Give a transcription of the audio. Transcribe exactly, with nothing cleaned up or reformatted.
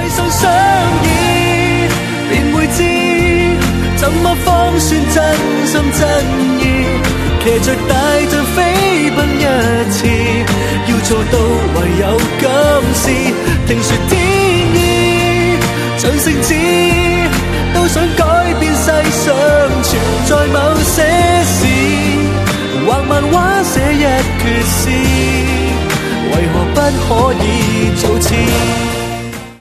上相依，便會知怎麼方算真心真意。騎着大象飛奔一次，要做到唯有今時。聽說天意像聖子，都想改變世上存在某些事，畫漫畫寫一闕詩，為何不可以早知？